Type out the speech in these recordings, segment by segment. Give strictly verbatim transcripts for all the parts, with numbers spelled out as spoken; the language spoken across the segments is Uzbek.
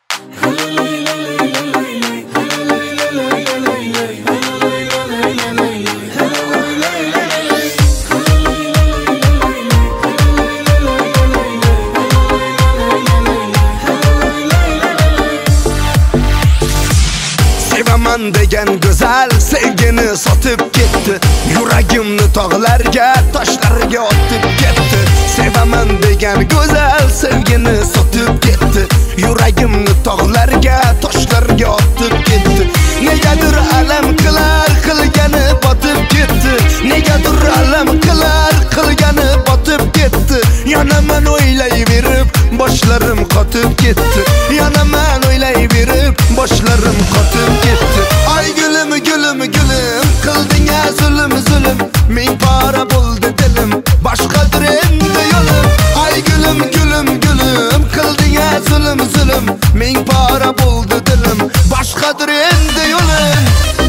Sevaman degan güzel sevgini sotup gitti. Yuragimni tog'larga, toshlarga otib ketdi. Sevaman degan güzel sevgini sotup gitti. Yuragimni tog'larga, toshlarga otib ketdi. Negadir alam qilar, qilgani botib ketdi. Negadir alam qilar, qilgani botib ketdi. Yana men o'ylayverib, boshlarim qotib ketdi. Yana men o'ylayverib, boshlarim qotib ketdi. Ay gülüm gülüm gülüm, qilding-a zulm zulm, ming pora bo'ldi dilim, boshqadir endi yo'lim. Ay gülüm gülüm gülüm, qilding-a zulm zulm, ming pora bo'ldi dilim, boshqadir endi yo'lim.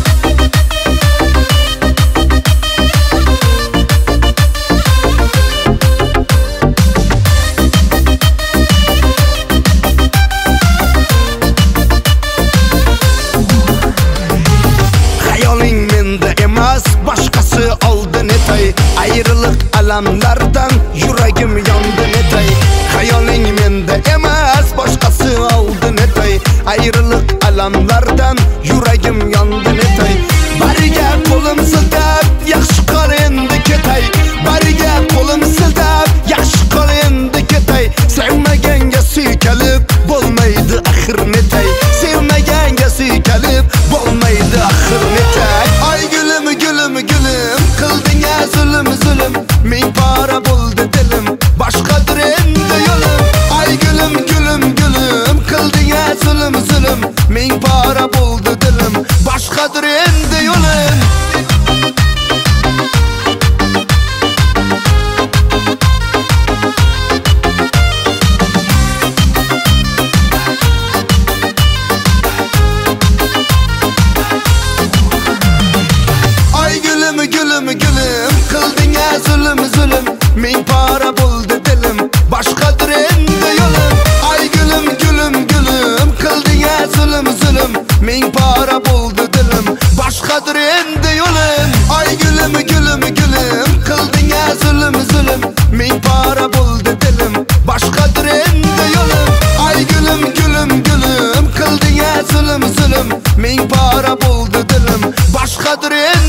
Boshqasi oldi netay, ayriliq alamlardan yuragim yondi netay. Xayoling menda emas, boshqasi oldi netay, ayriliq alamlardan yuragim yondi netay. Bariga qo'lim siltab, yaxshi qol endi ketay. Bariga qo'lim siltab, yaxshi qol endi ketay. Sevmaganga suykalib bo'lmaydi axir netay. Sevmaganga suykalib bo'lmaydi axir netay. Ay gülüm gülüm gülüm, qilding-a zulm zulm, ming pora bo'ldi dilim, boshqadir endi yo'lim. Ay gülüm gülüm gülüm, qilding-a zulm zulm, ming pora bo'ldi dilim, boshqadir endi yo'lim. Gülüm gülüm, qilding-a zulm zulm, ming pora bo'ldi dilim, boshqadir endi yo'lim. Ay gülüm gülüm gülüm, qilding-a zulm zulm, ming pora bo'ldi dilim, boshqadir endi yo'lim. Ay gülüm gülüm gülüm, qilding-a zulm zulm, ming pora bo'ldi dilim, boshqadir endi yo'lim. Ay gülüm gülüm gülüm, qilding-a zulm zulm, ming pora bo'ldi dilim, boshqadir endi